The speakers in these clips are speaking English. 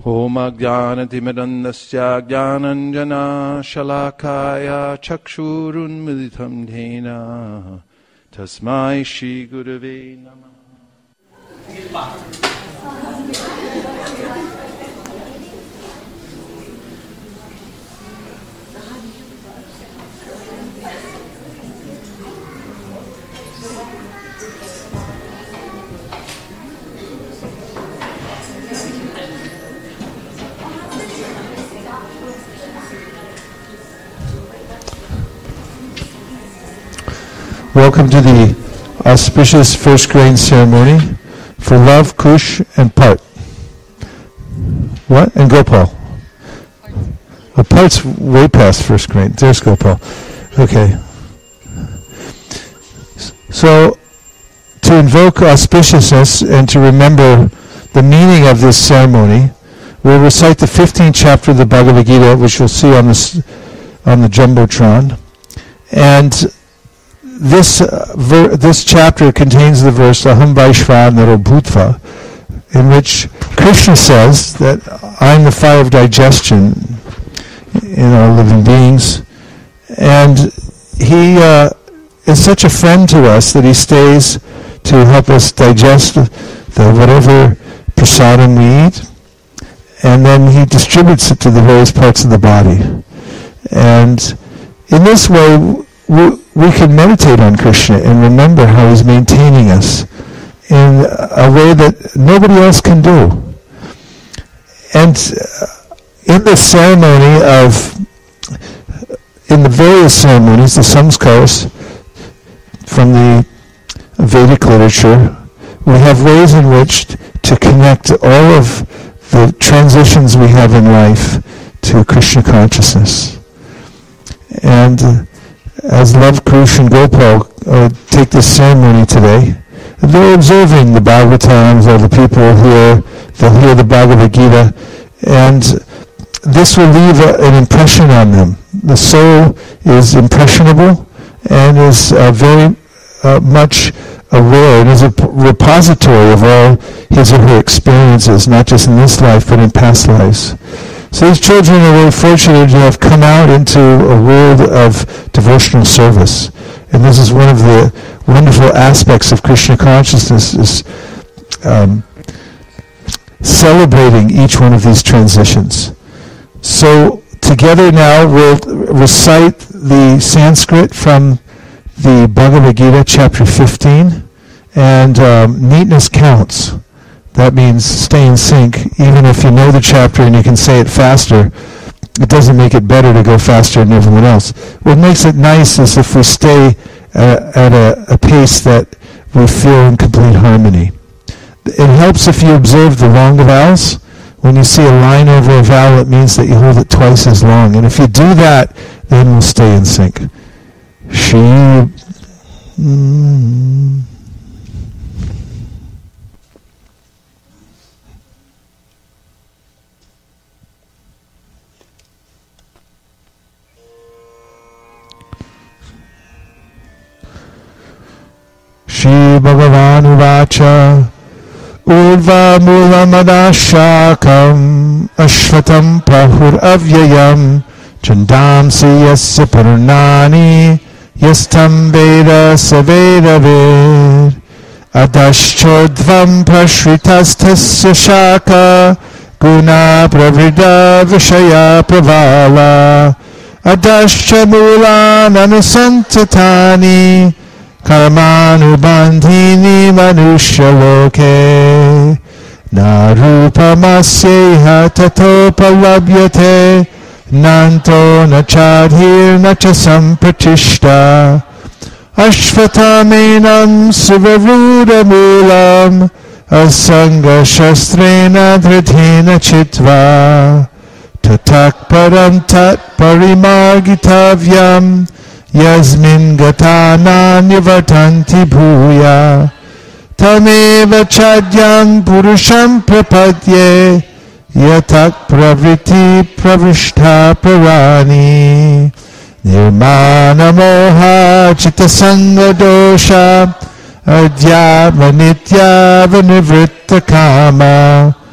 Om Ajnanatimidandasya Jnananjana Shalakaya Chakshurun Militam Dhena Tasmai Shri Gurave Namah. Welcome to the auspicious first grain ceremony for Love, Kush, and Part. What? And Gopal. Oh, Part's way past first grain. There's Gopal. Okay. So, to invoke auspiciousness and to remember the meaning of this ceremony, we'll recite the 15th chapter of the Bhagavad Gita, which you'll see on the Jumbotron. And this chapter contains the verse Aham Vaishvanaro Bhutva, in which Krishna says that I'm the fire of digestion in all living beings, and he is such a friend to us that he stays to help us digest the whatever prasadam we eat, and then he distributes it to the various parts of the body. And in this way, we can meditate on Krishna and remember how he's maintaining us in a way that nobody else can do. And in the ceremony in the various ceremonies, the samskars from the Vedic literature, we have ways in which to connect all of the transitions we have in life to Krishna consciousness. And as Love, Kush, and Gopal take this ceremony today, they're observing the Bhagavatams, or the people here, they'll hear the Bhagavad Gita, and this will leave an impression on them. The soul is impressionable and is very much aware and is a repository of all his or her experiences, not just in this life, but in past lives. So these children are very fortunate to have come out into a world of devotional service. And this is one of the wonderful aspects of Krishna consciousness, is celebrating each one of these transitions. So together now we'll recite the Sanskrit from the Bhagavad Gita, chapter 15, and neatness counts. That means stay in sync. Even if you know the chapter and you can say it faster, it doesn't make it better to go faster than everyone else. What makes it nice is if we stay at a pace that we feel in complete harmony. It helps if you observe the long vowels. When you see a line over a vowel, it means that you hold it twice as long. And if you do that, then we'll stay in sync. She... Shri Bhagavan Uvacha Urva Mulamadashakam Ashvatam Prahur Avyayam Chandamsi Yasya Purnani Yastam Veda Saveda Ved Adashchodvam Prashritastasya Shaka Guna Pravrida Vishaya Pravala Adashcha Mulan Anusantatani Karmanubandhini Manushya Loke Narupamasyeha Tatopalabhyate Nanto Nachadhir Nacha Sampratishta Ashvatamenam Sivaruda Mulam Asanga Shastrena Dhridhena Chitva Tatakparam Tat Parimargitavyam Yasmin Gatana Nivartanti Bhuya Tameva Chadyam Purusham Prapadye Yatak Pravriti Pravishta Parani Nirmana Moha Chitasanga Dosha Adyava Nitya Vanivritta Kama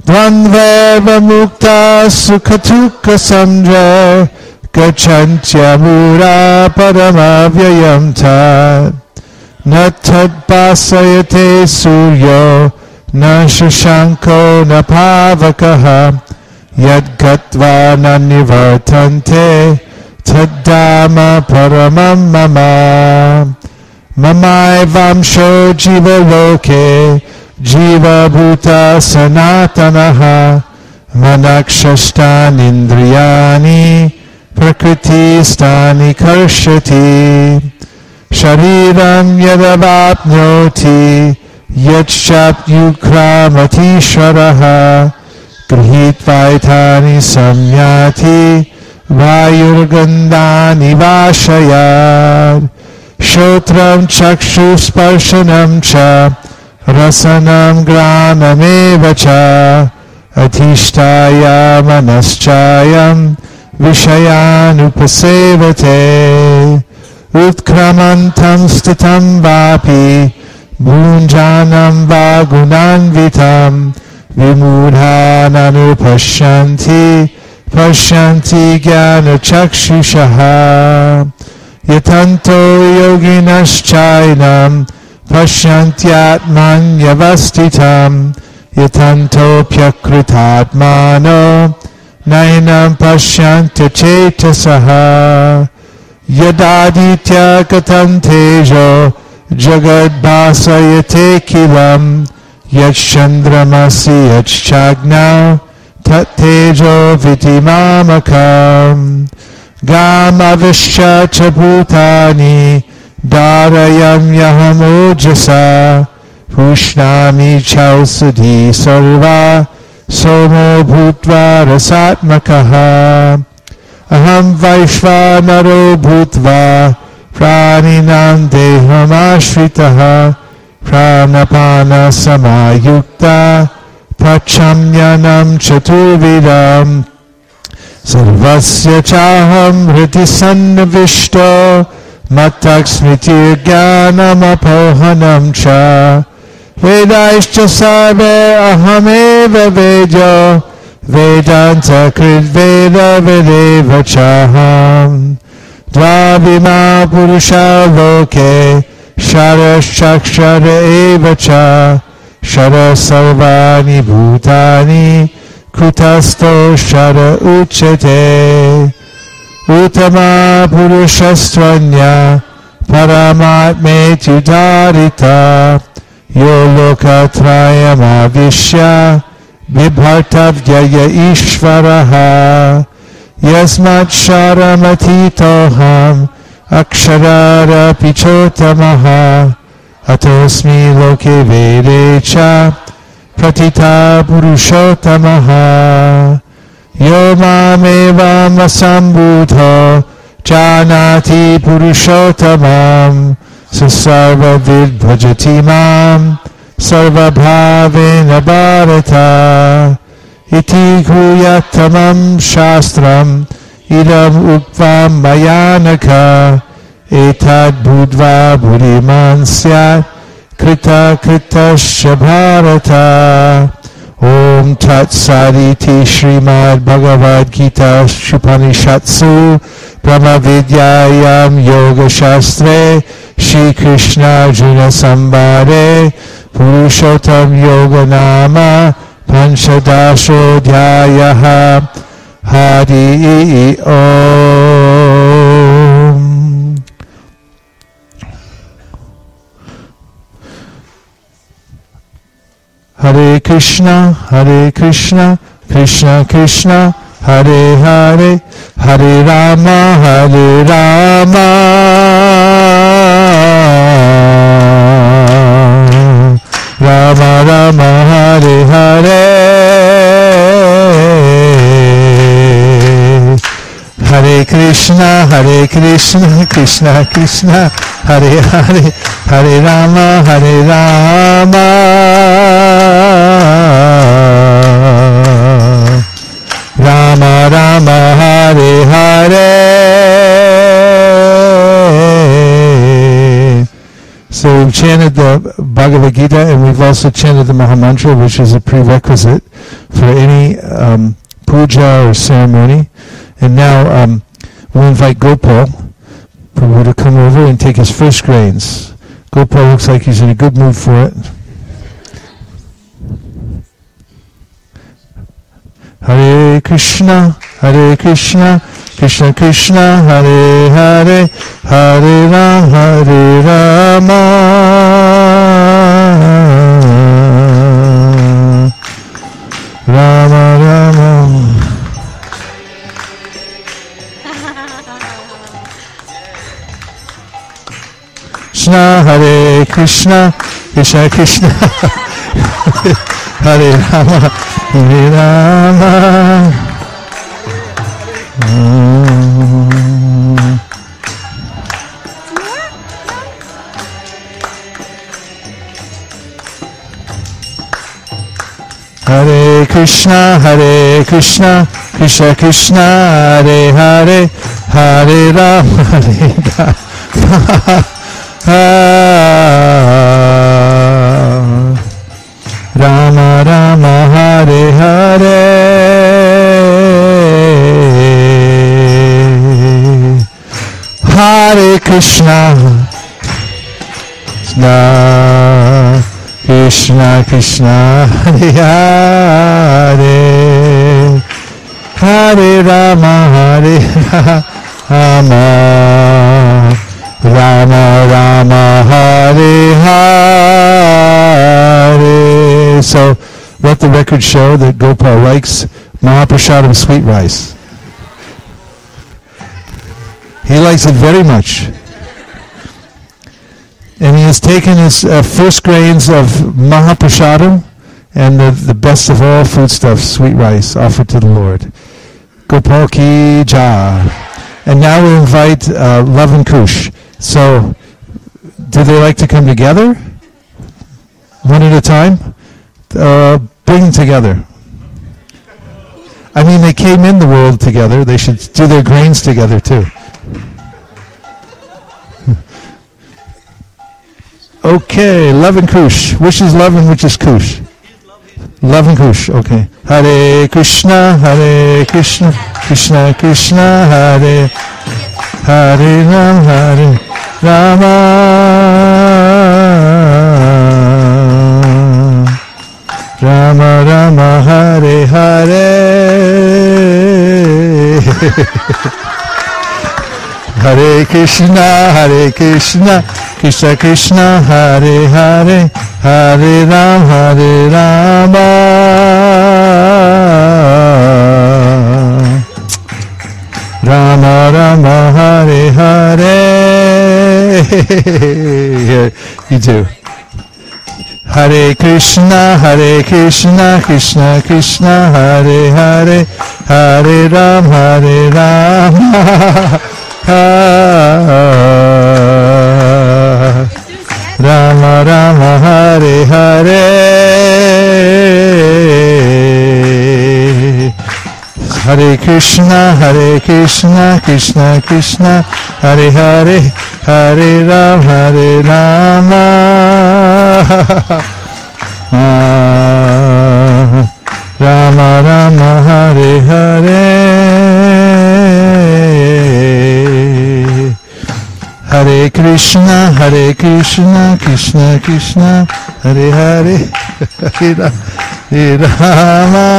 Dvandva mukta sukhatukha samjaya Gachantyamura paramavyayam tat Na tadpasayate suryo Na shashanko na pavakaha Yad gatva na nivartante Taddama paramam mama Mamai vamsho jiva loke Jiva bhuta sanatanaha Manakshastan indriyani Prakriti stani karshati Shariram yadavapnoti Yachap yukramati sharaha Grihitvaitani samyati Vayurgandani vashayad Shotram chakshusparshanam cha Rasanam granameva cha Adhishtaya manaschayam Vishayanupasevate Utkramantam stitam vapi Bhunjanam vagunanvitam Vimudhananupashyanti Pashyanti jnana chakshushaha Yatanto yoginaschainam Pashyantyatman yavastitam Yatanto pyakritatmano Nainam pashyanta chetasaha Yadaditya katam tejo Jagadbhasayate kilam Yachandramasi yachchagnau Tat tejo vitimamakam Gamavishya chabhutani Dharayam yaham ojasa Pushnami chausadi sarva Somo bhutva rasatmakaha Aham vaishvanaro bhutva Praninam deham ashritaha Pranapana samayukta Pachamyanam chaturvidam Sarvasya chaham hriti sannavishto Mataksmiti jnanam apohanam cha Vedaischa sarve ahameva vedo Vedanta krit veda vedeva chaham Dvabhima purusha loke Shara eva cha Shara sarvani bhutani Kutasto shara uchete Uttama purushastvanya Paramatmeti udarita Yolokatrayam avishya Vibhartavyaya ishvaraha Yasmat sharamatitoham Aksharara pichotamaha Atosmi loke vedecha Pratita purushotamaha Yo mamevam asambudho Janati purushotamam Sasarva vidbhajati mam Sarva bhavena bharata Iti guyatamam shastram Idam ukvam mayanaka Etad budva buddhiman syat Krita kritasya bharata Om Tat Saditi Srimad Bhagavad Gita Upanishatsu Brahma Vidyayam Yoga Shastre Shri Krishna Arjuna Sambhade Purushottam Yoga Nama Panchadasho Dhyayaha Hari Om. Hare Krishna, Krishna Krishna, Hare Hare, Hare Rama, Rama Rama, Hare Hare, Hare Krishna, Krishna Krishna, Hare Hare, Hare Rama, Rama Rama, Hare Hare. So we've chanted the Bhagavad Gita and we've also chanted the Mahamantra, which is a prerequisite for any puja or ceremony. And now we'll invite Gopal Prabhu to come over and take his first grains. Gopal looks like he's in a good mood for it. Hare Krishna, Krishna Krishna, Hare Hare, Hare Rama, Rama Rama. Krishna, Hare Krishna, Krishna Krishna, Hare Rama, Hare Rama. Hare Krishna, Krishna Krishna, Hare Hare, Hare Rama, Hare Rama, Rama Hare Hare. Hare Krishna, Krishna Krishna, Hare Hare, Hare Rama, Hare Rama, Rama Rama, Hare Hare. So let the record show that Gopal likes Mahaprasadam sweet rice. He likes it very much. And he has taken his first grains of Mahaprasadam and the best of all foodstuffs, sweet rice, offered to the Lord. Gopal ki jai. And now we invite Love and Kush. So, do they like to come together? One at a time? Bring them together. I mean, they came in the world together. They should do their grains together too. Okay, Love and Kush. Which is Love and which is Kush? Love and Kush, okay. Hare Krishna, Krishna Krishna, Hare Hare Rama, Rama Rama, Hare Hare. Hare Krishna, Krishna Krishna, Hare Hare, Hare Rama, Rama Rama, Hare Hare. You do. Hare Krishna, Krishna Krishna, Hare Hare, Hare Rama, Rama Rama, Hare Hare. Hare Krishna, Krishna Krishna, Hare Hare, Hare Rama, Rama Rama, Hare Hare. Hare Krishna, Krishna Krishna, Hare Hare, Hare Rama,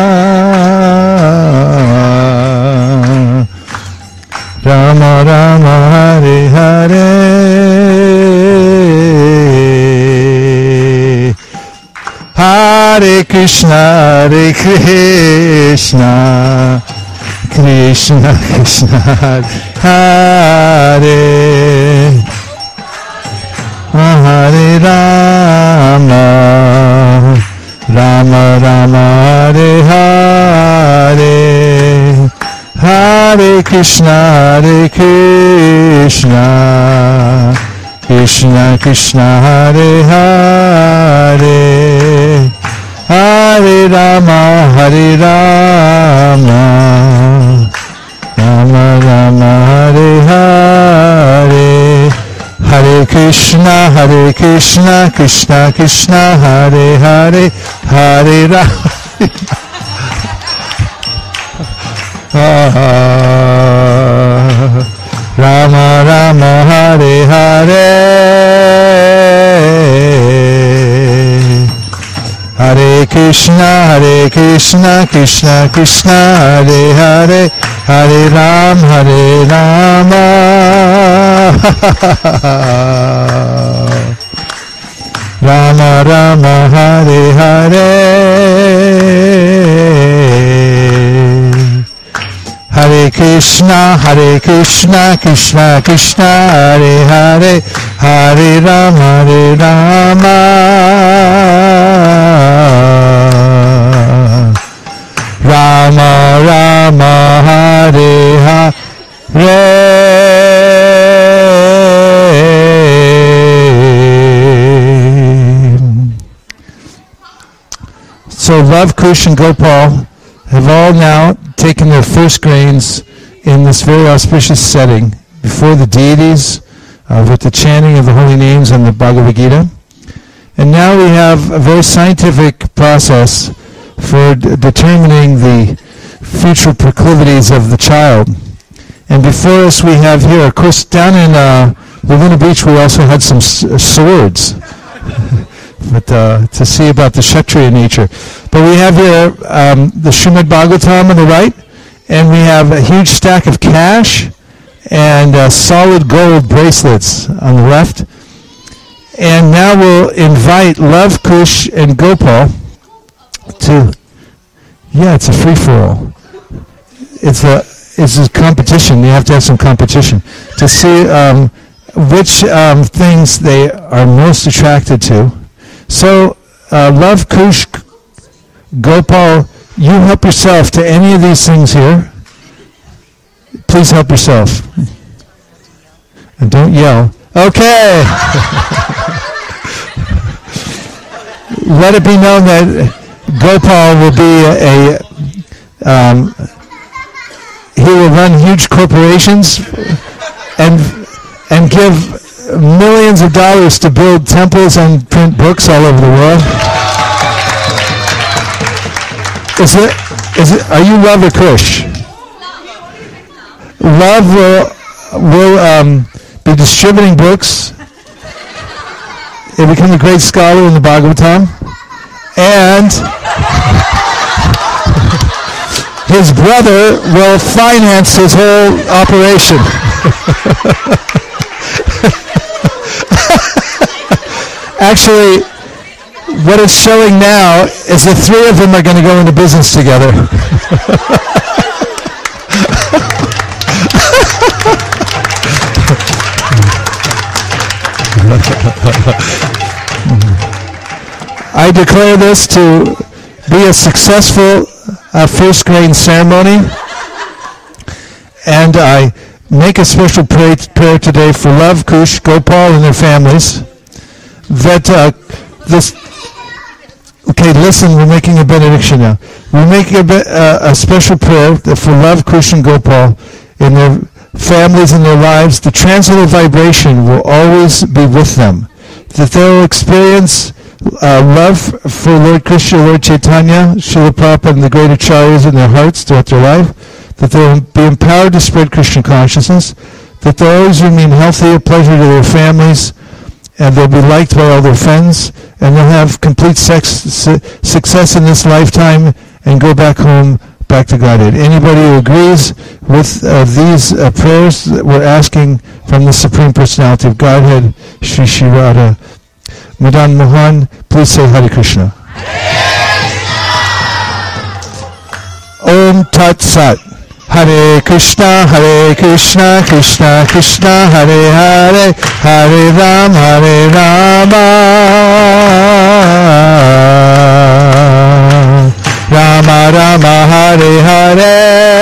Rama Rama, Hare Hare. Hare Krishna, Krishna Krishna Hare Hare Rama, Rama Rama, Hare Hare. Hare Krishna, Krishna Krishna, Hare Hare. Hare Rama, Rama Rama, Hare Hare. Hare Krishna, Krishna Krishna, Hare Hare, Hare Rama. Rama Rama Hare Hare Hare Krishna Krishna Krishna Hare Hare Hare Rama Rama Rama Hare Hare Hare Krishna Krishna Krishna Hare Hare Hare Rama Rama Rama Hare Hare. So Love, Kush, and Gopal have all now taken their first grains in this very auspicious setting before the deities with the chanting of the holy names and the Bhagavad Gita. And now we have a very scientific process for determining the future proclivities of the child. And before us we have here, of course, down in Laguna Beach we also had some swords. But to see about the Kshatriya nature. But we have here the Srimad Bhagavatam on the right, and we have a huge stack of cash and solid gold bracelets on the left. And now we'll invite Love, Kush, and Gopal to, it's a free-for-all. It's a competition. You have to have some competition to see which things they are most attracted to. So, Love, Kush, Gopal, you help yourself to any of these things here. Please help yourself. And don't yell. Okay. Let it be known that Gopal will be he will run huge corporations and give millions of dollars to build temples and print books all over the world. Are you Love or Kush? Love will be distributing books. He'll become a great scholar in the Bhagavatam. And his brother will finance his whole operation. Actually, what it's showing now is the three of them are going to go into business together. I declare this to be a successful first grain ceremony, and I make a special prayer today for Love, Kush, Gopal, and their families. Listen, we're making a benediction now. We're making a special prayer for Love, Kush, and Gopal in their families and their lives. The transcendental vibration will always be with them. That they will experience love for Lord Krishna, Lord Chaitanya, Srila Prabhupada, and the great acharyas in their hearts throughout their life. That they will be empowered to spread Krishna consciousness. That they'll always remain healthy, a pleasure to their families, and they'll be liked by all their friends, and they'll have complete success in this lifetime and go back home, back to Godhead. Anybody who agrees with these prayers that we're asking from the Supreme Personality of Godhead, Sri Sri Radha Madan Mohan, please say Hare Krishna. Om Tat Sat. Hare Krishna, Krishna Krishna, Hare Hare, Hare Rama, Rama Rama, Hare Hare.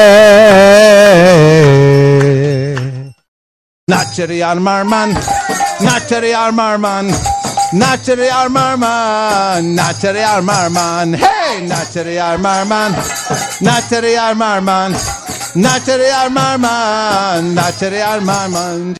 Nachari Armarman, Nachari Armarman, Nachari Armarman, Nachari Armarman, hey, Nachari Armarman, Nachari Armarman. Nachari Armarman, Nachari Armarman,